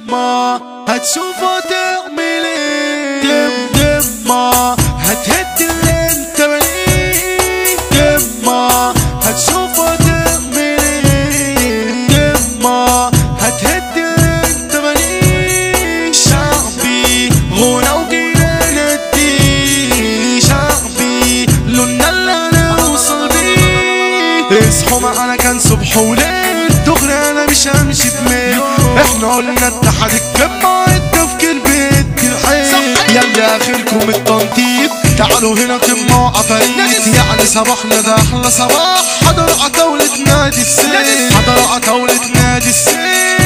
ما هتشوفه تعمل ايه ما هتهد اللي انت بنيه ما هتشوفه تعمل ايه ما هتهد اللي انت بنيه شعبي غنى وجيرانتي شعبي لنا اللي نوصل بيه اصحوا معانا كان صبح وليل دغري انا مش همشي بميل احنا قلنا اتحاد الجماعة التفكير بيت الحيل يلا اخركم التنطيط تعالوا هنا قمة وعفاريت يعني صباحنا ده احلى صباح حضر عتاولة نادي السيل حضر عتاولة نادي السيل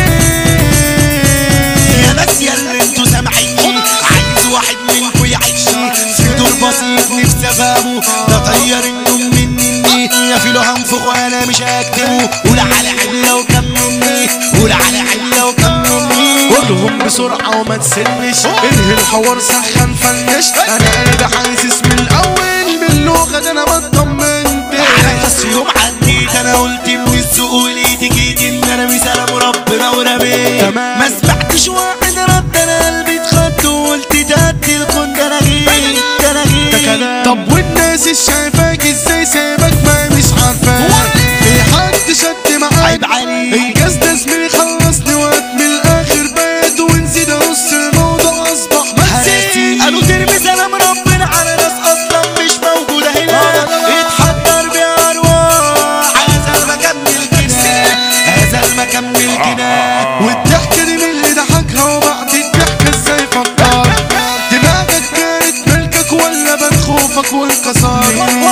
يا ناس ياللي انتوا سامعيني عايز واحد منكوا يعيش في دور بسيط نفسي افهمه ده طير النوم مني يا فيلو هنفخه انا مش هكتمه قول على عله وكم مني قول على عله وكم مني قولهم بسرعة وما تسنش انهي الحوار سخن فنش انا قلبي حاسس من الاول من اللغة ده انا ما اطمنتش على نفس يوم عديت انا قلت من السؤوليتي جيت ان انا بسلام ربنا ورميت ما سمعتش واحد رد انا قلبي اتخض وقلت تهدي الكون ده انا جيت ده انا جيت طب والناس شايفاك ازاي سايبك ما مش عارفاك في حد شد معاك عيب عليك الجاز ده زميلي خلصني وقت من الاخر بات ونسيت نص الموضوع اصبح بسيط قالوا ترمي سلام ربنا على ناس اصلا مش موجوده هنا اتحضر بارواح هذا المكان ملكنا هذا المكان ملكنا والضحكه دي من اللي ضحكها وبعد الضحكه ازاي فكر دماغك كانت ملكك ولا بان خوفك وانكسار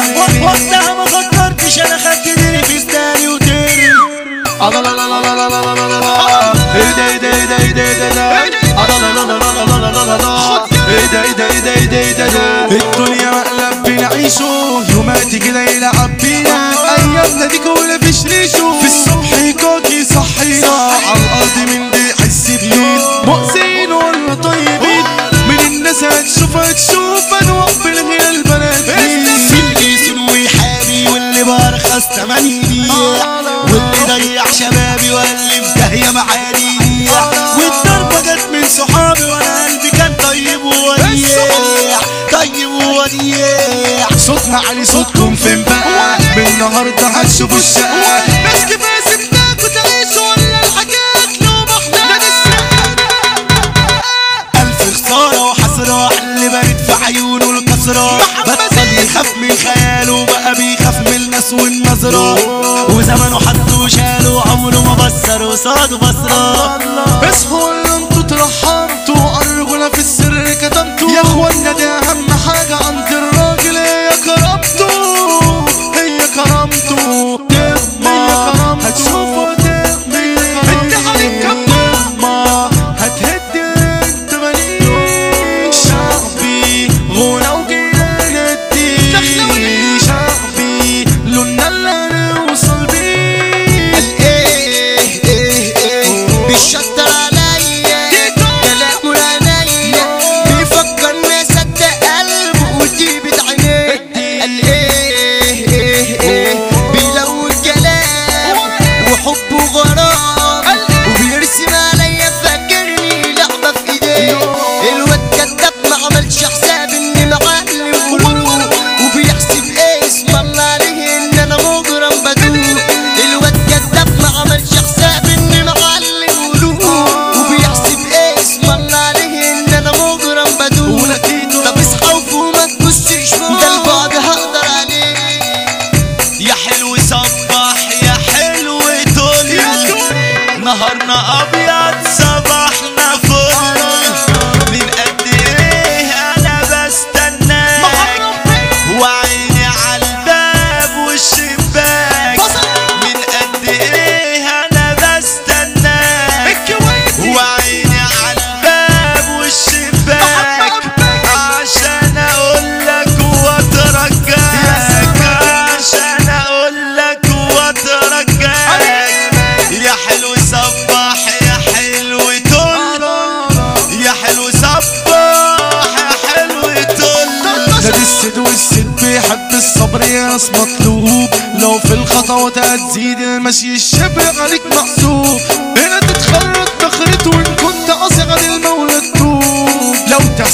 وقتها ما فكرتش انا خدت ديري في ستاني وتيري لا لا لا لا لا لا لا لا لا ايه ده ايه ده ايه ده ايه ده ايه ده لا لا لا لا لا لا لا لا ايه ده ايه ده ايه ده ايه ده ايه ده الدنيا مقلب بنعيشه يوماتي كده يلعب بينا ايامنا دي كلها في شريشه في الصبح يكاكي صحينا على الارض من دي حس بليل مؤذين ولا طيبين من الناس هتشوف انواع بالغير البنات في القيسين ويحامي واللي برخص تماني بيع واللي ضيع شبابي واللي في داهيه معاني والضربه جت من صحابي وانا قلبي كان طيب ووديع طيب ووديع صوتنا عالي صوتكم فين بقى من النهارده هتشوفوا الشقة مش كفايه سبناكوا تعيشوا ولا الحاجات لو ما احنا الف خساره وحسره اللي بارد في عيونه الكسره بطل يخاف من خياله بقى بيخاف من الناس والنظره وزمانه حطه وشاله عمره ما بصر وصاده بصره اصحوا ولا انتوا اترحمتوا الرجوله في السر كتمتوا يا اخوانا دي اهم حاجه عند الراجل هي كرامته هي كرامته ما هتشوفوا انت عليك ما هتهد انت ماليش شعبي غنى وجيرانتي شعبي لنا اللي نوصل بيه بيشطر عليا كلامه عليا بيفكر نصدق قلبه وطيبة عينيه قال بيلوي الكلام وحبه غرام وبيرسم عليا فاكرني لعبة في ايديه الواد كداب ما عملش حساب اني معلم وبيحسب اسم الله عليه ان انا مجرم بدوق الواد كداب ما عملش حساب اني معلم وبيحسب اسم الله عليه ان انا مجرم بدوق طب اصحى وفوق ما تبصش ده البعد هقدر عليه يا حلو صبح يا حلو طول نهارنا ابيض صباحنا فل من قد ايه انا بستناك وعيني على الباب والشباك من قد ايه انا بستناك وعيني على الباب والشباك عشان اقول لك واترجاك عشان اقول لك واترجاك يا حلو صباح يا حلو طل يا حلو صباح يا حلو طل نادي السد والسد بيحب الصبر يا ناس مطلوب لو في الخطوات هتزيد المشي الشبر عليك محسوب هنا تتخرج تخرط وان كنت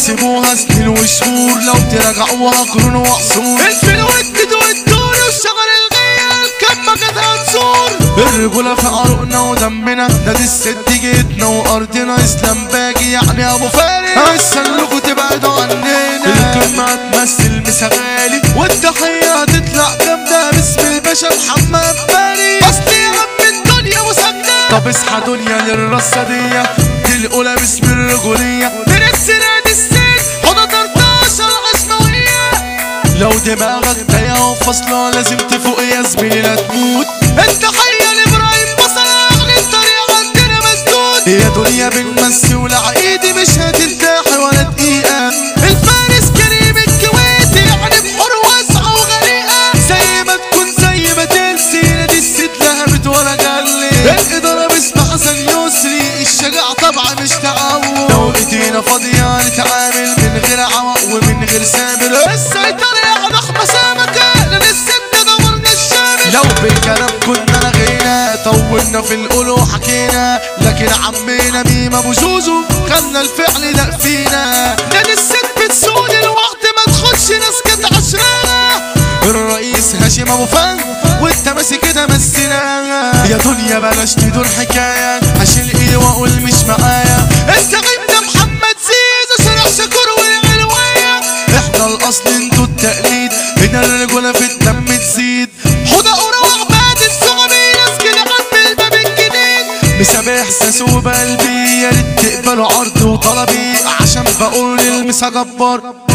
تحسبوها سنين وشهور لو تراجعوها قرون وعصور. الفيل والدد والدوري وشغل الغيال كم كانت هتصور. الرجولة في عروقنا ودمنا، نادي الست جيتنا وارضنا، اسلام باجي يعني ابو فارس، هيسلكوا تبعدوا عننا. الكلمة هتمثل مسغالي والتحية هتطلع جامدة باسم الباشا محمد باري. اصل يا عم الدنيا مسجلة. طب اصحى دنيا للرصادية دي الأولى باسم الرجولية. من السنة دي السن حوضة 13 عشماوية. لو دماغك تايه وفاصلة لازم تفوق يا زميلي لا تموت. التحية لإبراهيم بصل أغلى الطريق عندنا مسدود. يا دنيا بنمسي والعيدي مش هترتاحي ولا دقيقة. الفارس كريم الكويتي يعني بحور واسعة وغريقة. زي ما تكون زي ما تنسي نادي الست لهبت ولا جلي. الإدارة باسم حسن يسري، الشجاع طبعا مش تعود. لو ايدينا فاضية نتعامل من غير عوق ومن غير سامر. السيطرة يا ضخمة سمكة لان الست دمرنا الشامل. لو بالكلام كنا لغينا طولنا في القول وحكينا، لكن عمينا ميم ابو زوزو خلنا الفعل ده فينا. لان الست بتسود الوقت ما تاخدش ناس كانت عشرانة. الرئيس هاشم ابو فن وانت ماسك كده مسنا. يا دنيا بلاش تدور حكايه، هشيل ايدي واقول مش معايا. الزعيم ده محمد زيزو شرح شكور والعلوية. احنا الاصل انتوا التقليد، هنا الرجوله في الدم تزيد. حوضة قرى وعباد الصغبي ناس كده عند الباب الجديد. بسبب احساس وبقلبي يا ريت تقبلوا عرض وطلبي، عشان بقول المسا جبار.